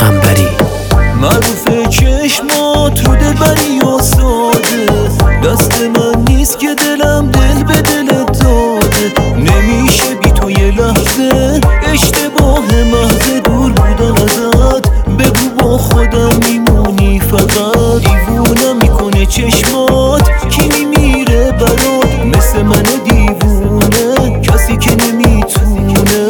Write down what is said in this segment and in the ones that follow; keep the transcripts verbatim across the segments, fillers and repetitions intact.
قنبری. معروف چشمات رو دلبری و ساده، دست من نیست که دلم دل به دلت داده. نمیشه بی تو یه لحظه، اشتباه محض دور بودن ازت. بگو با خودم میمونی فقط، دیوونم میکنه چشمات. کی میمیره برات مثل من دیوونه، کسی که نمیتونه.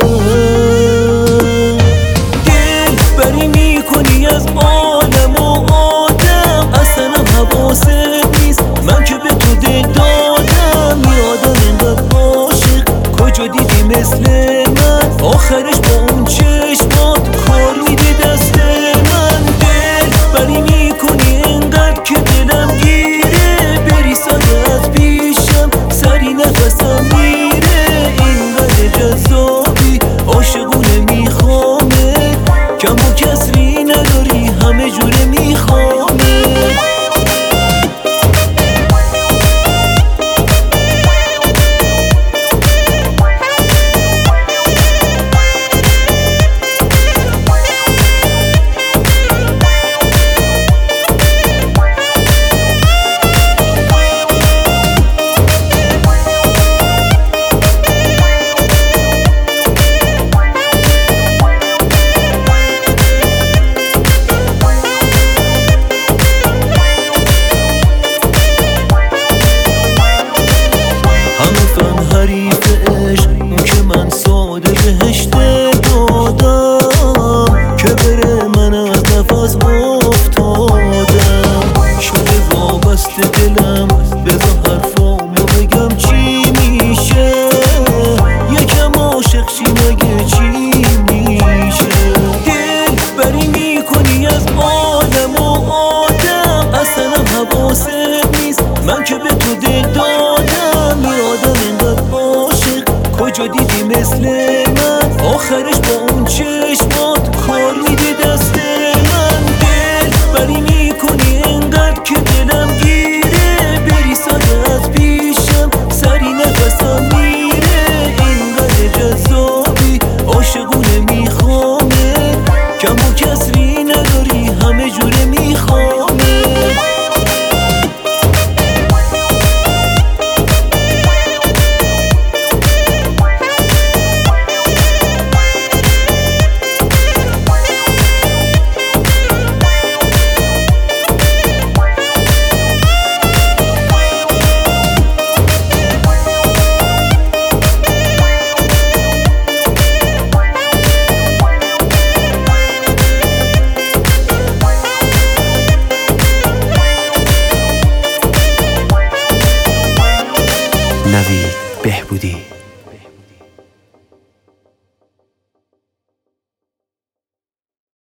دل بری میکنی از عالم و آدم، اصلا حواست نیست من که به تو دل دادم. یادم اینقدر عاشق کجا دیدی مثل من، آخرش با اون چشمات کار میده دست من. دل بری میکنی اینقدر که دلم گیره، بری ساعت پیشم سری نفسم میره. اینقدر جذابی عاشقونه میخوامه، کم و کسری نداری همه جوره میخوامه. حریف عشق اون که من ساده بهش دل دادم، که بره من از نفس افتادم. شده وابسته دلم، بذار حرفامو بگم چی میشه. یکم عاشق شی مگه چی میشه. دل بری میکنی از عالم و آدم، اصلا حواست نیست من که به تو دل دادم. یادم اینقدر عاشق کجا دیدی مثل من، آخرش با اون چشمات کار میده دست من. دل بری میکنی اینقدر که دلم گیره، بری ساعت پیشم سری نفسم میره. اینقدر جذابی عاشقونه میخوامه، کم و کسری نداری همه جوره میخوامه. نوید بهبودی.